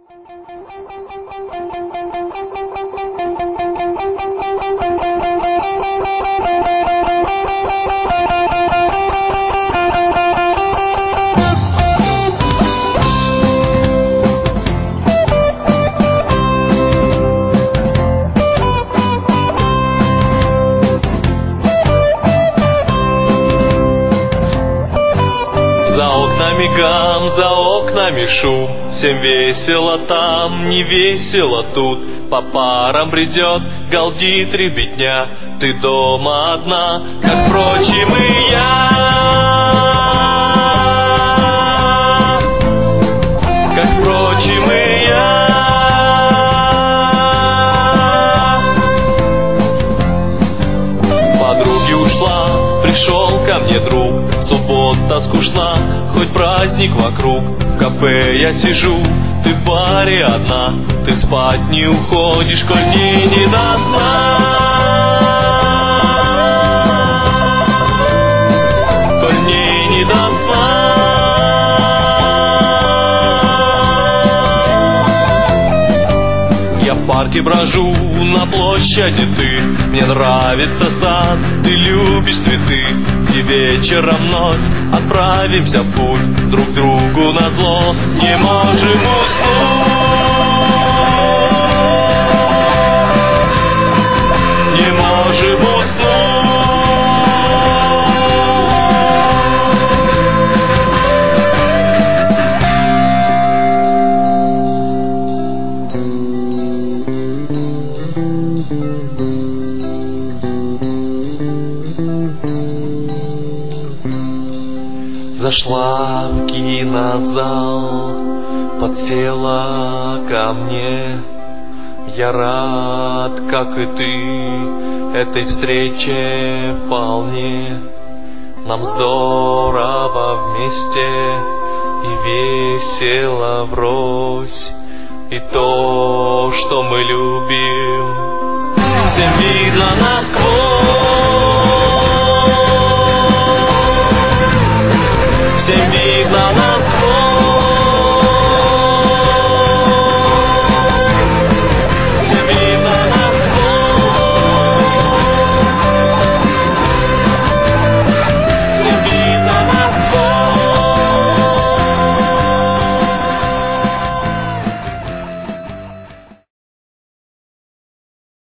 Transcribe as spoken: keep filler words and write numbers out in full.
Гам, за окнами шум, всем весело там, не весело тут. По парам бредет, галдит ребятня, ты дома одна, как, впрочем, и я. Как, впрочем, и я. Подруги ушла, пришел ко мне друг, суббота скучна, хоть праздник вокруг. В кафе я сижу, ты в баре одна, ты спать не уходишь, коль мне не до сна. Коль мне не до сна. Я в парке брожу, на площади ты, мне нравится сад, ты любишь цветы. И вечером вновь отправимся в путь, друг другу назло не можем уснуть. Не можем уснуть. Зашла в кинозал, подсела ко мне. Я рад, как и ты, этой встрече вполне. Нам здорово вместе и весело врозь. И то, что мы любим, всем видно насквозь.